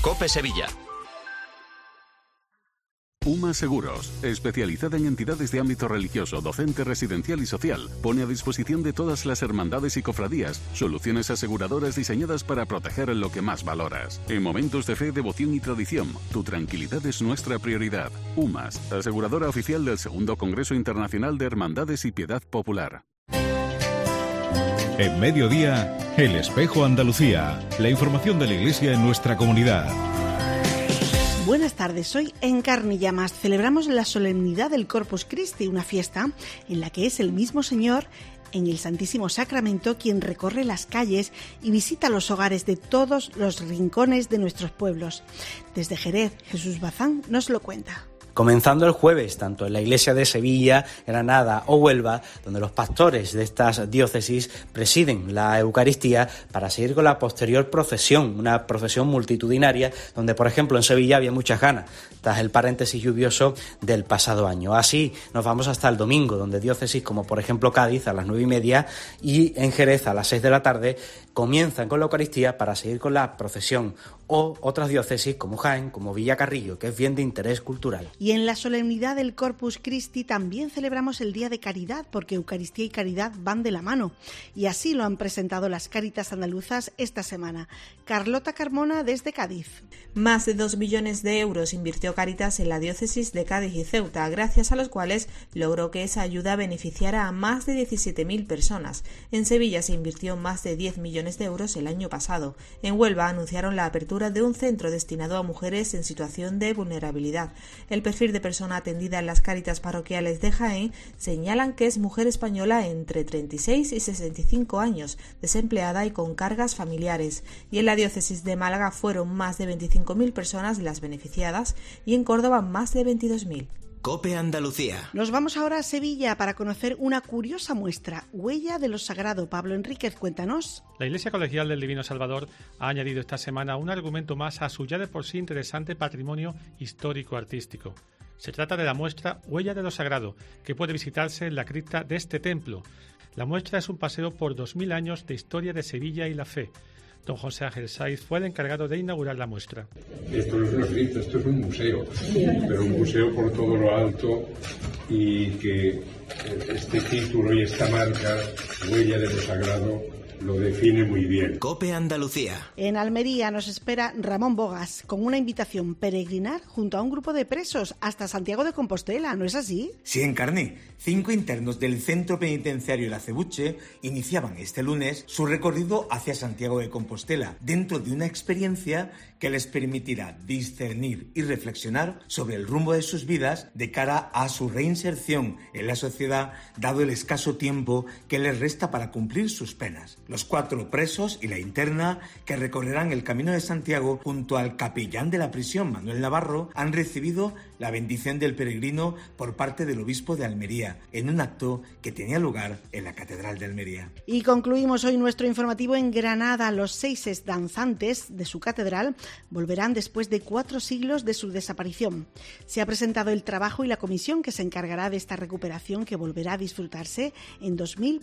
COPE Sevilla. UMA Seguros, especializada en entidades de ámbito religioso, docente, residencial y social, pone a disposición de todas las hermandades y cofradías soluciones aseguradoras diseñadas para proteger lo que más valoras. En momentos de fe, devoción y tradición, tu tranquilidad es nuestra prioridad. UMAS, aseguradora oficial del Segundo Congreso Internacional de Hermandades y Piedad Popular. En Mediodía, El Espejo Andalucía. La información de la Iglesia en nuestra comunidad. Buenas tardes, hoy en Carne y Llamas celebramos la solemnidad del Corpus Christi, una fiesta en la que es el mismo Señor en el Santísimo Sacramento quien recorre las calles y visita los hogares de todos los rincones de nuestros pueblos. Desde Jerez, Jesús Bazán nos lo cuenta. Comenzando el jueves, tanto en la iglesia de Sevilla, Granada o Huelva, donde los pastores de estas diócesis presiden la Eucaristía para seguir con la posterior procesión, una procesión multitudinaria, donde por ejemplo en Sevilla había muchas ganas, tras el paréntesis lluvioso del pasado año. Así nos vamos hasta el domingo, donde diócesis como por ejemplo Cádiz a las 9:30 y en Jerez a las 6 de la tarde comienzan con la Eucaristía para seguir con la procesión, o otras diócesis como Jaén, como Villacarrillo, que es bien de interés cultural. Y en la solemnidad del Corpus Christi también celebramos el Día de Caridad, porque Eucaristía y caridad van de la mano. Y así lo han presentado las Cáritas andaluzas esta semana. Carlota Carmona desde Cádiz. Más de 2 millones de euros invirtió Cáritas en la diócesis de Cádiz y Ceuta, gracias a los cuales logró que esa ayuda beneficiara a más de 17.000 personas. En Sevilla se invirtió más de 10 millones de euros el año pasado. En Huelva anunciaron la apertura de un centro destinado a mujeres en situación de vulnerabilidad. El perfil de persona atendida en las Cáritas parroquiales de Jaén señalan que es mujer española entre 36 y 65 años, desempleada y con cargas familiares. Y en la diócesis de Málaga fueron más de 25.000 personas las beneficiadas y en Córdoba más de 22.000. COPE Andalucía. Nos vamos ahora a Sevilla para conocer una curiosa muestra, Huella de lo Sagrado. Pablo Enríquez, cuéntanos. La Iglesia Colegial del Divino Salvador ha añadido esta semana un argumento más a su ya de por sí interesante patrimonio histórico-artístico. Se trata de la muestra Huella de lo Sagrado, que puede visitarse en la cripta de este templo. La muestra es un paseo por 2000 años de historia de Sevilla y la fe. Don José Ángel Saiz fue el encargado de inaugurar la muestra. Esto no es una cripta, esto es un museo, pero un museo por todo lo alto, y que este título y esta marca, Huella de lo Sagrado, lo define muy bien. COPE Andalucía. En Almería nos espera Ramón Bogas con una invitación: peregrinar junto a un grupo de presos hasta Santiago de Compostela, ¿no es así? Sí, Encarné. 5 internos del Centro Penitenciario El Acebuche iniciaban este lunes su recorrido hacia Santiago de Compostela, dentro de una experiencia que les permitirá discernir y reflexionar sobre el rumbo de sus vidas de cara a su reinserción en la sociedad, dado el escaso tiempo que les resta para cumplir sus penas. Los 4 presos y la interna que recorrerán el Camino de Santiago junto al capellán de la prisión, Manuel Navarro, han recibido la bendición del peregrino por parte del obispo de Almería, en un acto que tenía lugar en la Catedral de Almería. Y concluimos hoy nuestro informativo en Granada. Los 6 danzantes de su catedral volverán después de 4 siglos de su desaparición. Se ha presentado el trabajo y la comisión que se encargará de esta recuperación, que volverá a disfrutarse en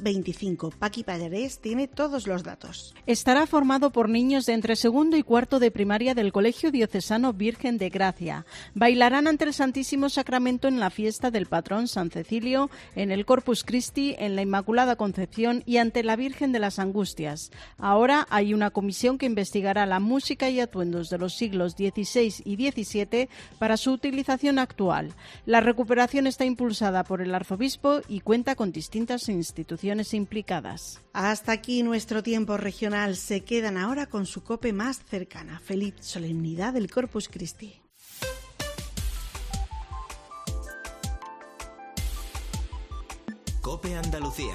2025. Paqui Pallarés tiene todos los datos. Estará formado por niños de entre segundo y cuarto de primaria del Colegio Diocesano Virgen de Gracia. Bailarán ante el Santísimo Sacramento en la fiesta del patrón San Cecilio, en el Corpus Christi, en la Inmaculada Concepción y ante la Virgen de las Angustias. Ahora hay una comisión que investigará la música y atuendos de los siglos XVI y XVII para su utilización actual. La recuperación está impulsada por el arzobispo y cuenta con distintas instituciones implicadas. Hasta aquí nuestro tiempo regional. Se quedan ahora con su COPE más cercana. Feliz solemnidad del Corpus Christi. COPE Andalucía.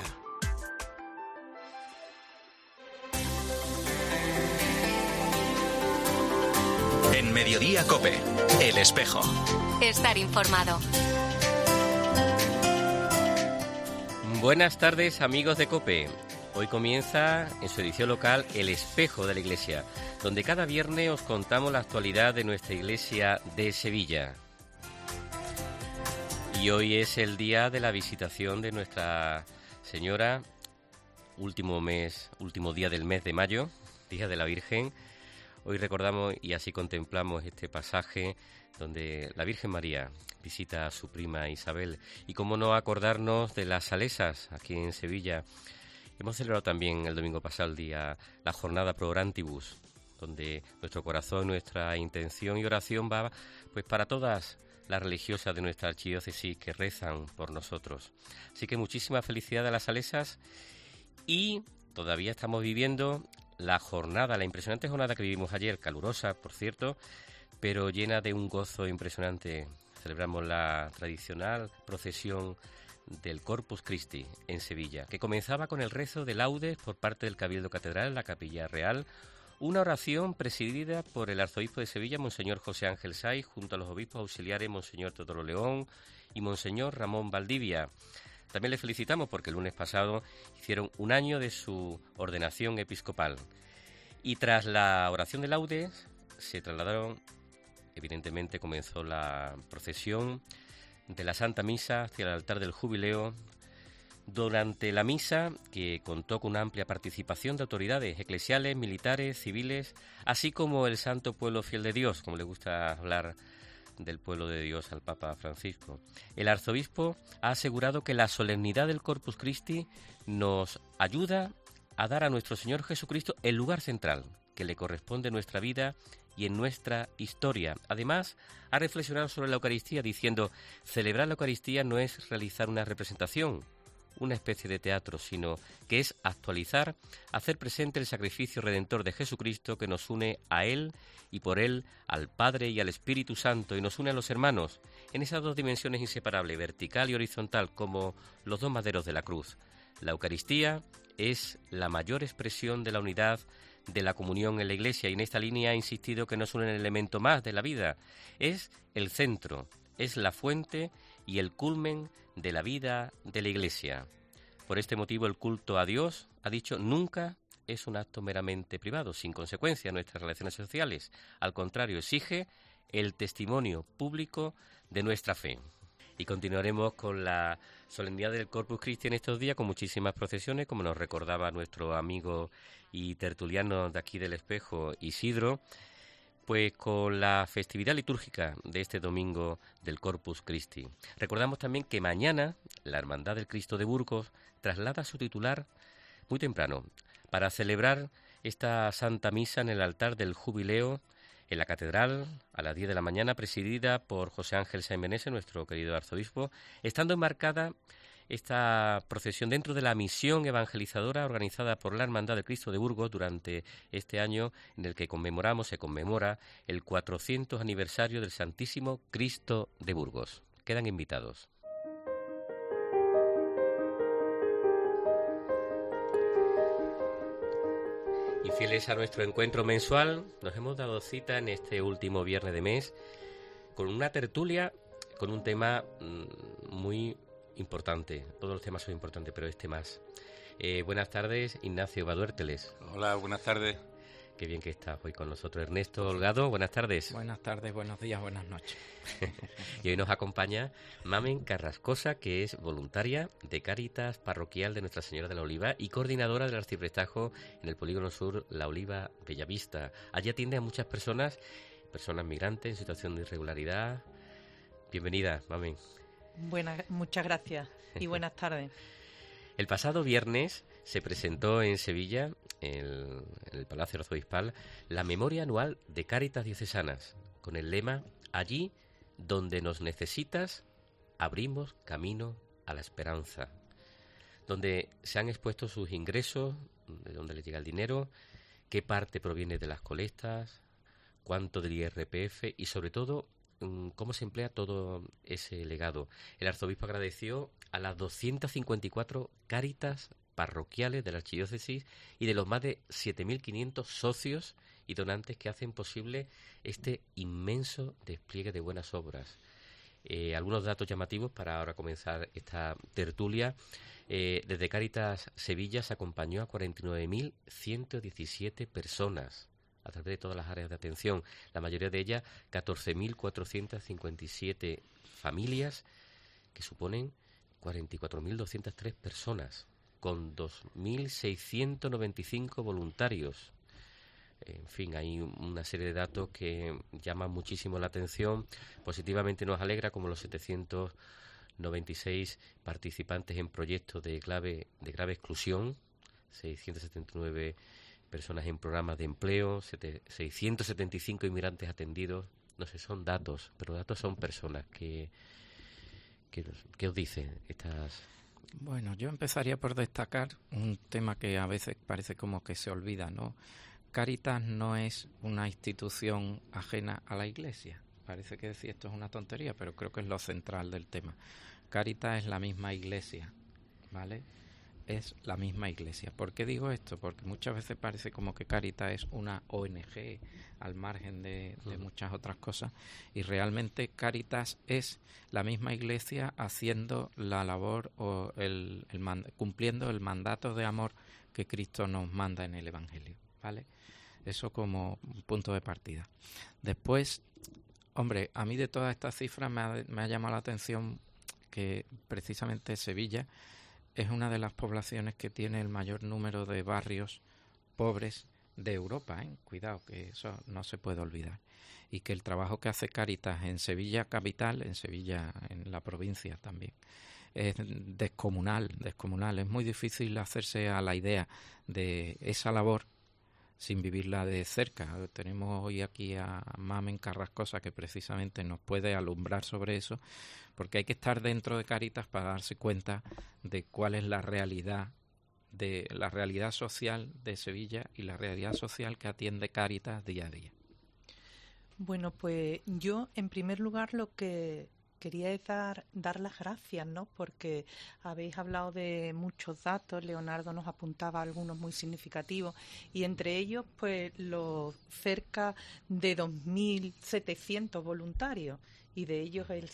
En Mediodía COPE, El Espejo. Estar informado. Buenas tardes, amigos de COPE. Hoy comienza en su edición local El Espejo de la Iglesia, donde cada viernes os contamos la actualidad de nuestra iglesia de Sevilla. Y hoy es el día de la visitación de Nuestra Señora, último día del mes de mayo, Día de la Virgen. Hoy recordamos y así contemplamos este pasaje donde la Virgen María visita a su prima Isabel. Y cómo no acordarnos de las salesas aquí en Sevilla. Hemos celebrado también el domingo pasado la jornada Pro Orantibus, donde nuestro corazón, nuestra intención y oración va pues para todas las religiosas de nuestra archidiócesis que rezan por nosotros. Así que muchísima felicidad a las salesas, y todavía estamos viviendo la impresionante jornada que vivimos ayer, calurosa, por cierto, pero llena de un gozo impresionante. Celebramos la tradicional procesión del Corpus Christi en Sevilla, que comenzaba con el rezo de laudes por parte del Cabildo Catedral en la Capilla Real, una oración presidida por el arzobispo de Sevilla, Monseñor José Ángel Saiz, junto a los obispos auxiliares Monseñor Teodoro León y Monseñor Ramón Valdivia. También le felicitamos porque el lunes pasado hicieron un año de su ordenación episcopal. Y tras la oración de laudes se trasladaron, evidentemente comenzó la procesión de la Santa Misa hacia el altar del Jubileo. Durante la misa, que contó con una amplia participación de autoridades eclesiales, militares, civiles, así como el santo pueblo fiel de Dios, como le gusta hablar del pueblo de Dios al Papa Francisco. El arzobispo ha asegurado que la solemnidad del Corpus Christi nos ayuda a dar a nuestro Señor Jesucristo el lugar central que le corresponde en nuestra vida y en nuestra historia. Además, ha reflexionado sobre la Eucaristía diciendo: celebrar la Eucaristía no es realizar una representación, una especie de teatro, sino que es actualizar, hacer presente el sacrificio redentor de Jesucristo que nos une a Él y por Él al Padre y al Espíritu Santo, y nos une a los hermanos en esas dos dimensiones inseparables, vertical y horizontal, como los dos maderos de la cruz. La Eucaristía es la mayor expresión de la unidad de la comunión en la Iglesia, y en esta línea ha insistido que no es un elemento más de la vida, es el centro, es la fuente y el culmen de la vida de la Iglesia. Por este motivo, el culto a Dios, ha dicho, nunca es un acto meramente privado, sin consecuencia en nuestras relaciones sociales. Al contrario, exige el testimonio público de nuestra fe. Y continuaremos con la solemnidad del Corpus Christi en estos días, con muchísimas procesiones, como nos recordaba nuestro amigo y tertuliano de aquí del Espejo, Isidro, pues con la festividad litúrgica de este domingo del Corpus Christi. Recordamos también que mañana la Hermandad del Cristo de Burgos traslada su titular muy temprano para celebrar esta Santa Misa en el altar del Jubileo en la Catedral a las 10 de la mañana, presidida por José Ángel Saiz Meneses, nuestro querido arzobispo, estando enmarcada esta procesión dentro de la misión evangelizadora organizada por la Hermandad del Cristo de Burgos durante este año en el que se conmemora el 400 aniversario del Santísimo Cristo de Burgos. Quedan invitados. Y fieles a nuestro encuentro mensual, nos hemos dado cita en este último viernes de mes con una tertulia con un tema muy importante. Todos los temas son importantes, pero este más. Buenas tardes, Ignacio Baduérteles. Hola, buenas tardes. Qué bien que estás hoy con nosotros. Ernesto Holgado, buenas tardes. Buenas tardes, buenos días, buenas noches. Y hoy nos acompaña Mamen Carrascosa, que es voluntaria de Cáritas Parroquial de Nuestra Señora de la Oliva y coordinadora del arciprestajo en el Polígono Sur La Oliva Bellavista. Allí atiende a muchas personas migrantes en situación de irregularidad. Bienvenida, Mamen. Muchas gracias y buenas tardes. El pasado viernes se presentó en Sevilla, en el Palacio Arzobispal, la memoria anual de Cáritas Diocesanas, con el lema «Allí donde nos necesitas, abrimos camino a la esperanza», donde se han expuesto sus ingresos, de dónde les llega el dinero, qué parte proviene de las colectas, cuánto del IRPF y, sobre todo, cómo se emplea todo ese legado. El arzobispo agradeció a las 254 cáritas parroquiales de la archidiócesis y de los más de 7.500 socios y donantes que hacen posible este inmenso despliegue de buenas obras. Algunos datos llamativos para ahora comenzar esta tertulia. Desde Cáritas Sevilla se acompañó a 49.117 personas a través de todas las áreas de atención, la mayoría de ellas 14.457 familias, que suponen 44.203 personas, con 2.695 voluntarios. En fin, hay una serie de datos que llaman muchísimo la atención. Positivamente nos alegra, como los 796 participantes en proyectos de grave exclusión, 679 personas en programas de empleo, 675 inmigrantes atendidos. No sé, son datos, pero datos son personas. ¿Qué os dicen estas? Bueno, yo empezaría por destacar un tema que a veces parece como que se olvida, ¿no? Cáritas no es una institución ajena a la Iglesia. Parece que decir esto es una tontería, pero creo que es lo central del tema. Cáritas es la misma Iglesia, ¿vale? Es la misma Iglesia. ¿Por qué digo esto? Porque muchas veces parece como que Cáritas es una ONG al margen de muchas otras cosas, y realmente Cáritas es la misma Iglesia haciendo la labor o cumpliendo el mandato de amor que Cristo nos manda en el Evangelio, ¿vale? Eso como punto de partida. Después, hombre, a mí de todas estas cifras me ha llamado la atención que precisamente Sevilla es una de las poblaciones que tiene el mayor número de barrios pobres de Europa, ¿eh? Cuidado, que eso no se puede olvidar. Y que el trabajo que hace Cáritas en Sevilla capital, en Sevilla, en la provincia también, es descomunal. Es muy difícil hacerse a la idea de esa labor sin vivirla de cerca. Tenemos hoy aquí a Mamen Carrascosa, que precisamente nos puede alumbrar sobre eso, porque hay que estar dentro de Cáritas para darse cuenta de cuál es la realidad social de Sevilla y la realidad social que atiende Cáritas día a día. Bueno, pues yo en primer lugar lo que quería es dar las gracias, ¿no? Porque habéis hablado de muchos datos, Leonardo nos apuntaba algunos muy significativos, y entre ellos pues los cerca de 2.700 voluntarios, y de ellos el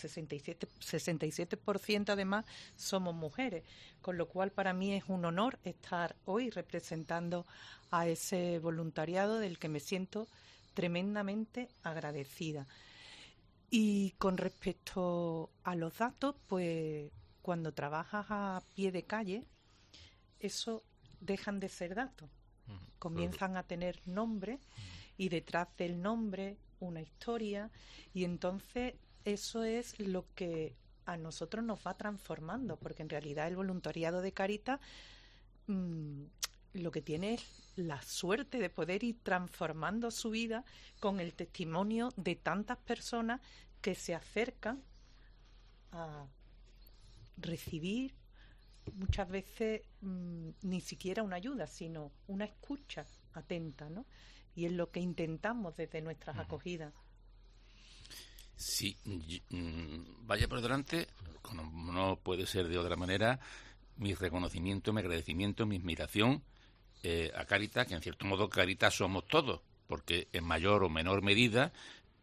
67% además somos mujeres, con lo cual para mí es un honor estar hoy representando a ese voluntariado del que me siento tremendamente agradecida. Y con respecto a los datos, pues cuando trabajas a pie de calle, eso dejan de ser datos. Comienzan a tener nombre y detrás del nombre una historia, y entonces eso es lo que a nosotros nos va transformando, porque en realidad el voluntariado de Cáritas lo que tiene es la suerte de poder ir transformando su vida con el testimonio de tantas personas que se acercan a recibir muchas veces ni siquiera una ayuda, sino una escucha atenta, ¿no? Y es lo que intentamos desde nuestras acogidas. Sí, vaya por delante, como no puede ser de otra manera, mi reconocimiento, mi agradecimiento, mi admiración a Cáritas, que en cierto modo Cáritas somos todos, porque en mayor o menor medida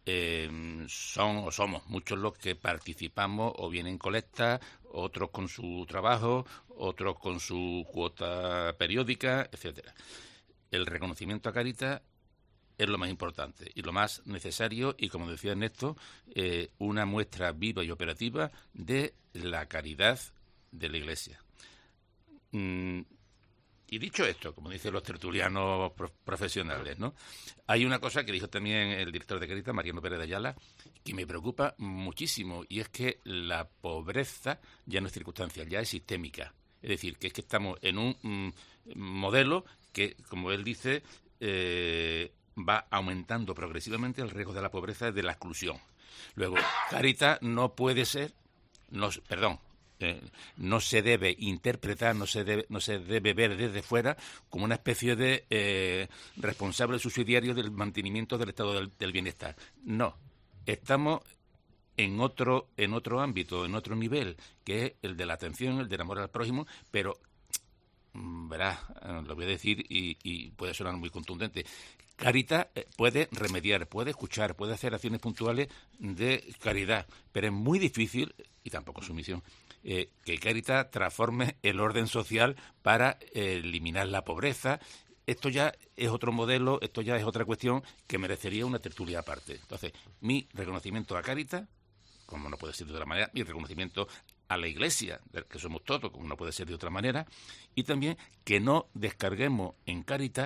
somos muchos los que participamos o bien en colectas, otros con su trabajo, otros con su cuota periódica, etcétera. El reconocimiento a Cáritas es lo más importante y lo más necesario, y como decía Ernesto, una muestra viva y operativa de la caridad de la Iglesia. Y dicho esto, como dicen los tertulianos profesionales, ¿no? Hay una cosa que dijo también el director de Cáritas, Mariano Pérez de Ayala, que me preocupa muchísimo, y es que la pobreza ya no es circunstancial, ya es sistémica. Es decir, que es que estamos en un modelo que, como él dice, va aumentando progresivamente el riesgo de la pobreza y de la exclusión. Luego, Cáritas no puede ser, no se debe interpretar, no se debe ver desde fuera como una especie de responsable subsidiario del mantenimiento del estado del bienestar. No, estamos en otro ámbito, en otro nivel, que es el de la atención, el del amor al prójimo, pero verás, lo voy a decir y puede sonar muy contundente. Cáritas puede remediar, puede escuchar, puede hacer acciones puntuales de caridad, pero es muy difícil, y tampoco es su misión, que Cáritas transforme el orden social para eliminar la pobreza. Esto ya es otro modelo, esto ya es otra cuestión que merecería una tertulia aparte. Entonces, mi reconocimiento a Cáritas, como no puede ser de otra manera, mi reconocimiento a la Iglesia, que somos todos, como no puede ser de otra manera, y también que no descarguemos en Cáritas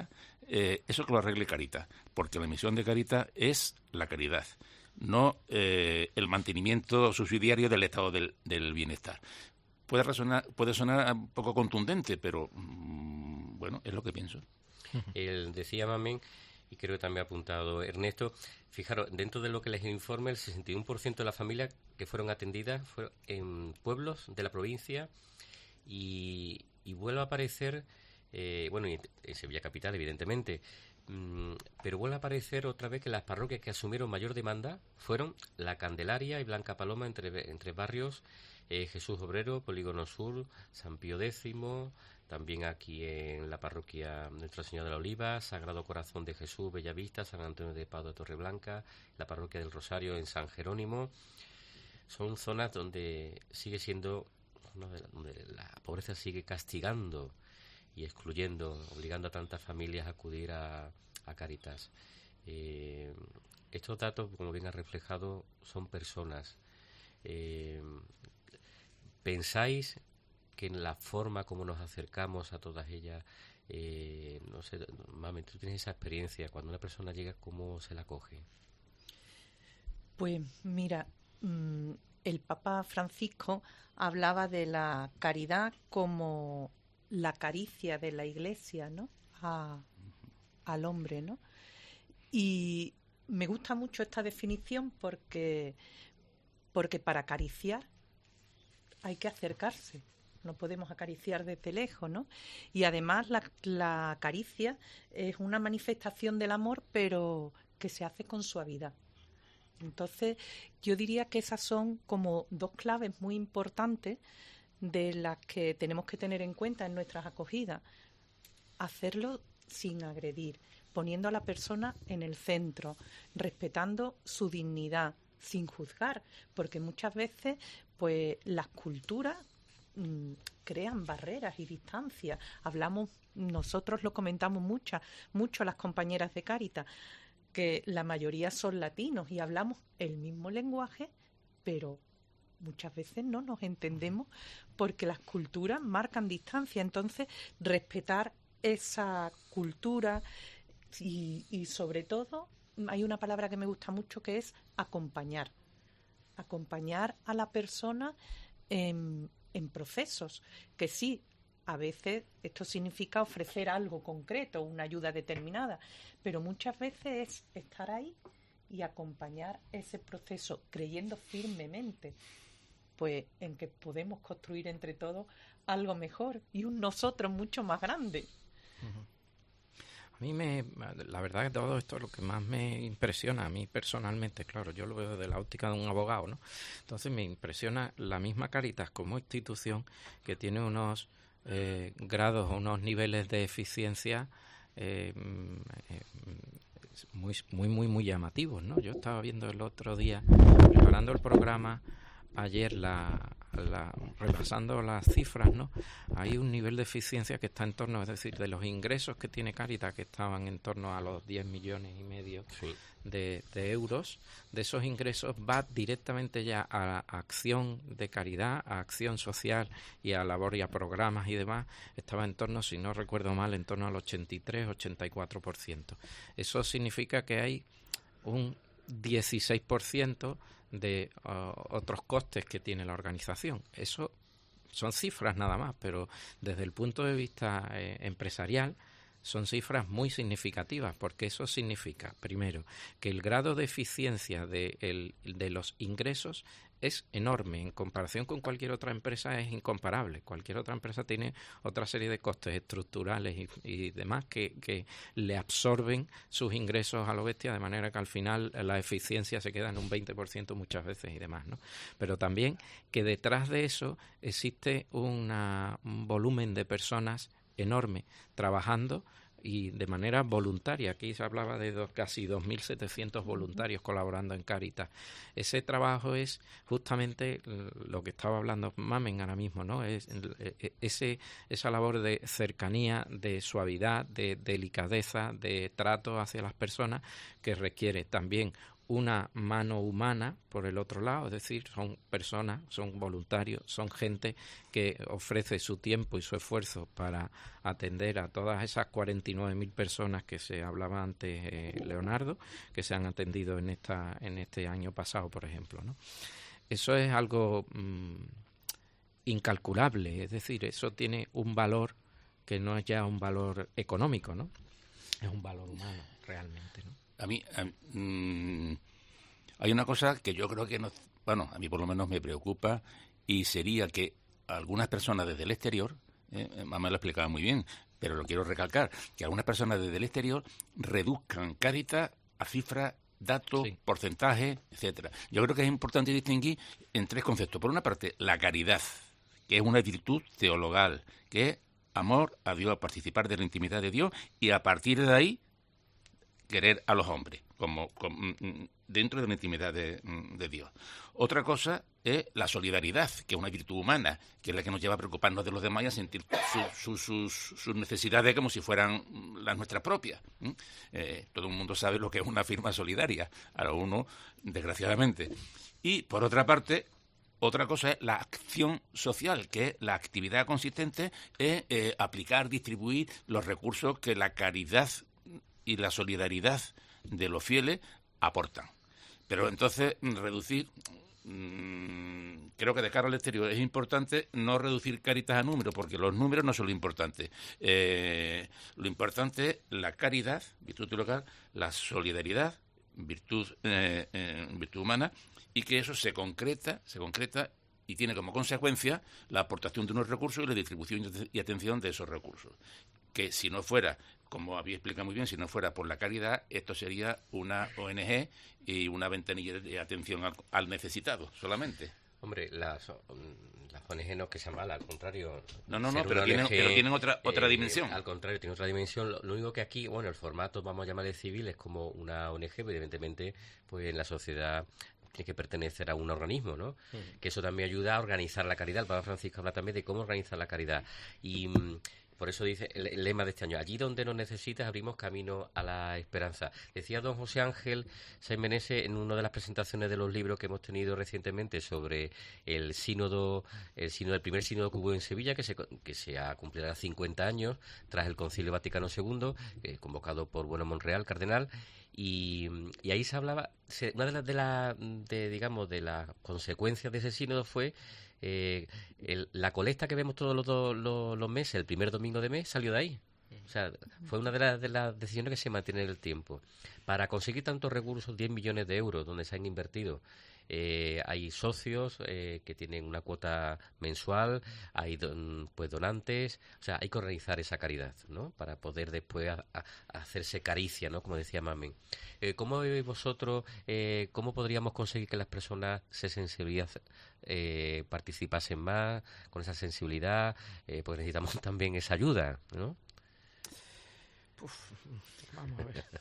eso que lo arregle Caritas, porque la misión de Caritas es la caridad, no el mantenimiento subsidiario del estado del bienestar. Puede sonar un poco contundente, pero bueno, es lo que pienso. Él decía Mamen, y creo que también ha apuntado Ernesto, fijaros, dentro de lo que les informa, el 61% de las familias que fueron atendidas fueron en pueblos de la provincia y vuelve a aparecer, bueno, en Sevilla Capital, evidentemente, pero vuelve a aparecer otra vez que las parroquias que asumieron mayor demanda fueron La Candelaria y Blanca Paloma, entre barrios, Jesús Obrero, Polígono Sur, San Pío X, también aquí en la parroquia Nuestra Señora de la Oliva, Sagrado Corazón de Jesús, Bellavista, San Antonio de Padua, Torreblanca, la parroquia del Rosario en San Jerónimo. Son zonas donde sigue siendo, donde la pobreza sigue castigando y excluyendo, obligando a tantas familias a acudir a Caritas. Estos datos, como bien ha reflejado, son personas. ¿Pensáis que en la forma como nos acercamos a todas ellas, no sé, Mami, tú tienes esa experiencia, cuando una persona llega, ¿cómo se la coge? Pues mira, el Papa Francisco hablaba de la caridad como la caricia de la Iglesia, ¿no? Al hombre, ¿no? Y me gusta mucho esta definición porque para acariciar hay que acercarse. No podemos acariciar desde lejos, ¿no? Y además la caricia es una manifestación del amor, pero que se hace con suavidad. Entonces, yo diría que esas son como dos claves muy importantes de las que tenemos que tener en cuenta en nuestras acogidas. Hacerlo sin agredir, poniendo a la persona en el centro, respetando su dignidad, sin juzgar, porque muchas veces pues las culturas crean barreras y distancias. Nosotros lo comentamos mucho las compañeras de Cáritas, que la mayoría son latinos y hablamos el mismo lenguaje, pero muchas veces no nos entendemos porque las culturas marcan distancia. Entonces, respetar esa cultura y sobre todo, hay una palabra que me gusta mucho que es acompañar a la persona en procesos, que sí, a veces esto significa ofrecer algo concreto, una ayuda determinada, pero muchas veces es estar ahí y acompañar ese proceso, creyendo firmemente pues en que podemos construir entre todos algo mejor y un nosotros mucho más grande. A mí la verdad que todo esto es lo que más me impresiona a mí personalmente. Claro, yo lo veo desde la óptica de un abogado, ¿no? Entonces me impresiona la misma Cáritas como institución, que tiene unos grados, unos niveles de eficiencia muy llamativos, ¿no? Yo estaba viendo el otro día, preparando el programa, ayer repasando las cifras, ¿no? Hay un nivel de eficiencia que está en torno, es decir, de los ingresos que tiene Cáritas, que estaban en torno a los 10,5 millones sí, de euros. De esos ingresos va directamente ya a acción de caridad, a acción social y a labor y a programas y demás. Estaba en torno, si no recuerdo mal, en torno al 83-84%. Eso significa que hay un 16% de otros costes que tiene la organización. Eso son cifras nada más, pero desde el punto de vista empresarial son cifras muy significativas, porque eso significa, primero, que el grado de eficiencia de los ingresos es enorme. En comparación con cualquier otra empresa es incomparable. Cualquier otra empresa tiene otra serie de costes estructurales y demás que le absorben sus ingresos a lo bestia, de manera que al final la eficiencia se queda en un 20% muchas veces y demás, ¿no? Pero también que detrás de eso existe un volumen de personas enorme trabajando y de manera voluntaria. Aquí se hablaba de casi 2.700 voluntarios colaborando en Cáritas. Ese trabajo es justamente lo que estaba hablando Mamen ahora mismo, ¿no? Es esa labor de cercanía, de suavidad, de delicadeza, de trato hacia las personas, que requiere también una mano humana por el otro lado, es decir, son personas, son voluntarios, son gente que ofrece su tiempo y su esfuerzo para atender a todas esas 49.000 personas que se hablaba antes, Leonardo, que se han atendido en este año pasado, por ejemplo, ¿no? Eso es algo incalculable, es decir, eso tiene un valor que no es ya un valor económico, ¿no? Es un valor humano, realmente, ¿no? A mí hay una cosa que yo creo que a mí por lo menos me preocupa, y sería que algunas personas desde el exterior, mamá lo explicaba muy bien, pero lo quiero recalcar, que algunas personas desde el exterior reduzcan Cáritas a cifras, datos, porcentajes, etcétera. Yo creo que es importante distinguir en tres conceptos. Por una parte, la caridad, que es una virtud teologal, que es amor a Dios, participar de la intimidad de Dios, y a partir de ahí querer a los hombres, como dentro de la intimidad de Dios. Otra cosa es la solidaridad, que es una virtud humana, que es la que nos lleva a preocuparnos de los demás y a sentir sus necesidades como si fueran las nuestras propias. Todo el mundo sabe lo que es una firma solidaria, ahora uno, desgraciadamente. Y, por otra parte, otra cosa es la acción social, que es la actividad consistente en aplicar, distribuir los recursos que la caridad y la solidaridad de los fieles aportan. Pero entonces reducir, creo que de cara al exterior es importante no reducir Cáritas a números, porque los números no son lo importante. Lo importante es la caridad, virtud local, la solidaridad, virtud humana, y que eso se concreta y tiene como consecuencia la aportación de unos recursos y la distribución y atención de esos recursos. Que si no fuera, como había explicado muy bien, si no fuera por la caridad, esto sería una ONG y una ventanilla de atención al necesitado solamente. Hombre, las ONG no es que sea mala, al contrario. No, pero tienen otra dimensión. Al contrario, tiene otra dimensión. Lo único que aquí, el formato, vamos a llamarle civil, es como una ONG, pero evidentemente, pues en la sociedad tiene que pertenecer a un organismo, ¿no? Que eso también ayuda a organizar la caridad. El Papa Francisco habla también de cómo organizar la caridad. Y por eso dice el lema de este año: allí donde nos necesitas abrimos camino a la esperanza. Decía don José Ángel Sáenz Meneses en una de las presentaciones de los libros que hemos tenido recientemente sobre el primer sínodo que hubo en Sevilla, que se ha cumplido 50 años tras el Concilio Vaticano II, convocado por Monreal, cardenal. Y ahí se hablaba, una de las consecuencias de ese sínodo fue la colecta que vemos todos los meses, el primer domingo de mes, salió de ahí. O sea, fue una de las decisiones que se mantiene en el tiempo. Para conseguir tantos recursos, 10 millones de euros, donde se han invertido. Hay socios que tienen una cuota mensual, hay donantes, o sea, hay que organizar esa caridad, ¿no? Para poder después hacerse caricia, ¿no? Como decía Mamen. ¿Cómo veis vosotros, cómo podríamos conseguir que las personas se sensibilizasen, participasen más con esa sensibilidad? Porque necesitamos también esa ayuda, ¿no? Vamos a ver.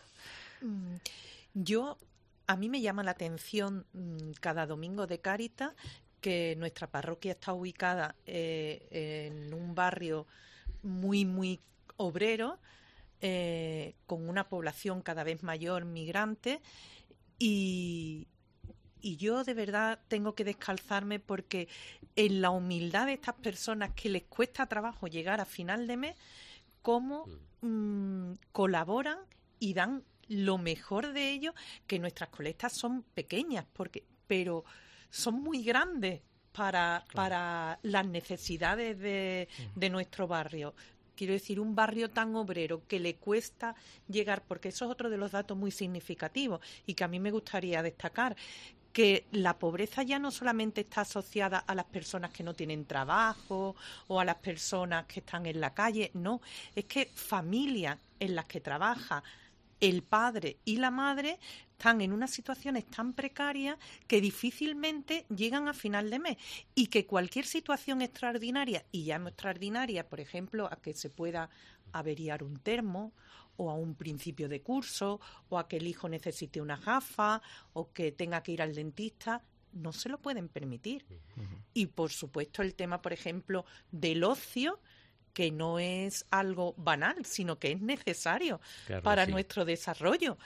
A mí me llama la atención cada domingo de Cáritas que nuestra parroquia está ubicada en un barrio muy, muy obrero, con una población cada vez mayor migrante, y yo de verdad tengo que descalzarme porque en la humildad de estas personas que les cuesta trabajo llegar a final de mes, cómo colaboran y dan lo mejor de ellos, que nuestras colectas son pequeñas, pero son muy grandes para las necesidades de nuestro barrio. Quiero decir, un barrio tan obrero que le cuesta llegar, porque eso es otro de los datos muy significativos y que a mí me gustaría destacar, que la pobreza ya no solamente está asociada a las personas que no tienen trabajo o a las personas que están en la calle, no, es que familias en las que trabaja el padre y la madre están en unas situaciones tan precarias que difícilmente llegan a final de mes, y que cualquier situación extraordinaria, y llamo extraordinaria, por ejemplo, a que se pueda averiar un termo, o a un principio de curso, o a que el hijo necesite una gafa, o que tenga que ir al dentista, no se lo pueden permitir. Y por supuesto el tema, por ejemplo, del ocio, que no es algo banal, sino que es necesario para nuestro desarrollo.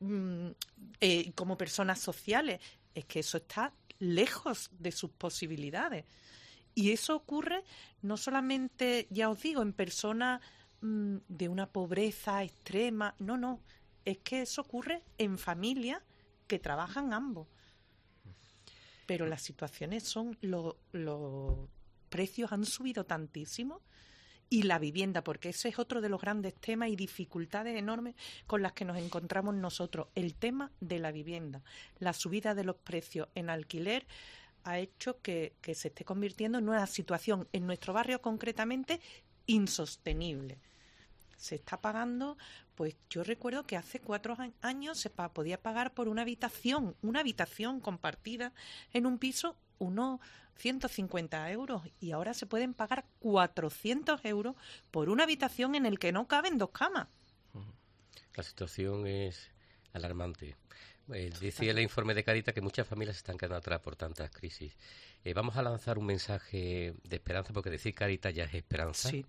como personas sociales. Es que eso está lejos de sus posibilidades. Y eso ocurre no solamente, ya os digo, en personas de una pobreza extrema. No. Es que eso ocurre en familias que trabajan ambos. Pero las situaciones son... Los precios han subido tantísimo. Y la vivienda, porque ese es otro de los grandes temas y dificultades enormes con las que nos encontramos nosotros. El tema de la vivienda. La subida de los precios en alquiler ha hecho que se esté convirtiendo en una situación, en nuestro barrio concretamente, insostenible. Se está pagando, pues yo recuerdo que hace 4 años se podía pagar por una habitación compartida en un piso, unos 150 euros, y ahora se pueden pagar 400 euros por una habitación en el que no caben 2 camas. La situación es alarmante. Decía el informe de Cáritas que muchas familias se están quedando atrás por tantas crisis. Vamos a lanzar un mensaje de esperanza, porque decir Cáritas ya es esperanza. Sí.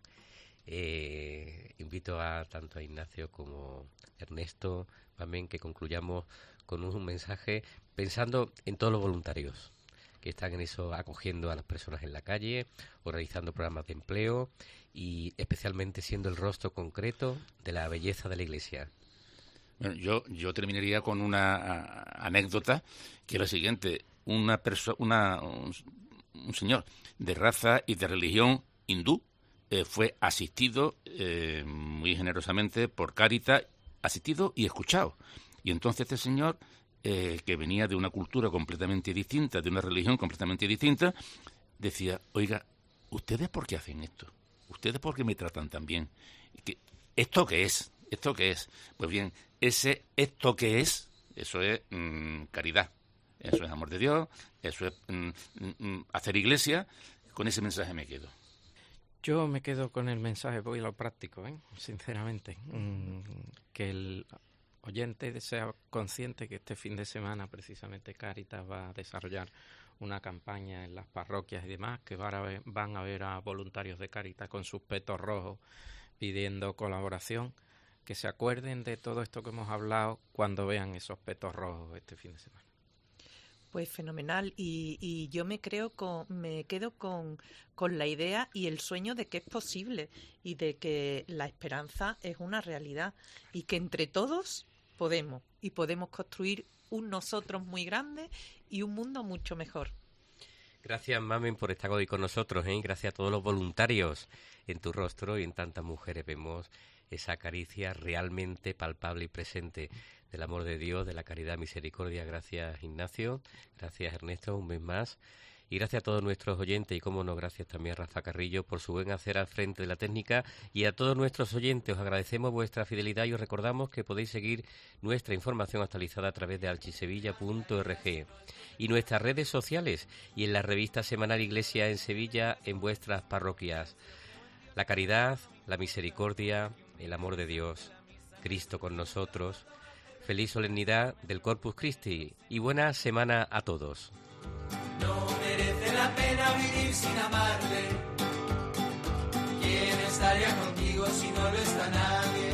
Invito tanto a Ignacio como a Ernesto también que concluyamos con un mensaje pensando en todos los voluntarios que están en eso, acogiendo a las personas en la calle, organizando programas de empleo y especialmente siendo el rostro concreto de la belleza de la Iglesia. Bueno, yo terminaría con una anécdota que es la siguiente. Un señor de raza y de religión hindú fue asistido muy generosamente por Cáritas, asistido y escuchado. Y entonces este señor, que venía de una cultura completamente distinta, de una religión completamente distinta, decía, oiga, ¿ustedes por qué hacen esto? ¿Ustedes por qué me tratan tan bien? ¿Esto qué es? ¿Esto qué es? Pues bien, esto que es, eso es caridad, eso es amor de Dios, eso es hacer iglesia. Con ese mensaje me quedo. Yo me quedo con el mensaje, voy a lo práctico, sinceramente, que el oyente sea consciente que este fin de semana precisamente Cáritas va a desarrollar una campaña en las parroquias y demás, que van a ver a voluntarios de Cáritas con sus petos rojos pidiendo colaboración, que se acuerden de todo esto que hemos hablado cuando vean esos petos rojos este fin de semana. Pues fenomenal, y yo me quedo con la idea y el sueño de que es posible y de que la esperanza es una realidad y que entre todos podemos construir un nosotros muy grande y un mundo mucho mejor. Gracias, Mamen, por estar hoy con nosotros, Gracias a todos los voluntarios. En tu rostro y en tantas mujeres vemos esa caricia realmente palpable y presente del amor de Dios, de la caridad, misericordia. Gracias, Ignacio. Gracias, Ernesto, un mes más. Y gracias a todos nuestros oyentes y, cómo no, gracias también a Rafa Carrillo por su buen hacer al frente de la técnica. Y a todos nuestros oyentes, os agradecemos vuestra fidelidad y os recordamos que podéis seguir nuestra información actualizada a través de archisevilla.org y nuestras redes sociales y en la revista semanal Iglesia en Sevilla en vuestras parroquias. La caridad, la misericordia, el amor de Dios, Cristo con nosotros. Feliz solemnidad del Corpus Christi y buena semana a todos. No merece la pena vivir sin amarle. ¿Quién estaría contigo si no lo está nadie?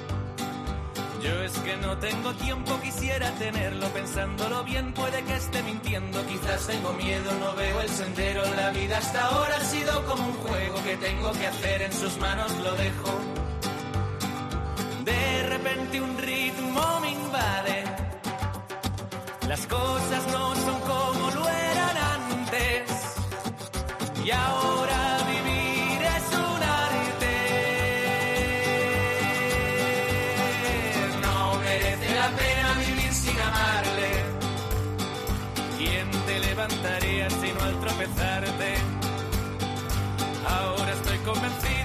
Yo es que no tengo tiempo, quisiera tenerlo. Pensándolo bien puede que esté mintiendo. Quizás tengo miedo, no veo el sendero. La vida hasta ahora ha sido como un juego que tengo que hacer, en sus manos lo dejo. De repente un ritmo me invade. Las cosas no son como lo eran antes. Y ahora vivir es un arte. No merece la pena vivir sin amarle. ¿Quién te levantaría sino al tropezarte? Ahora estoy convencido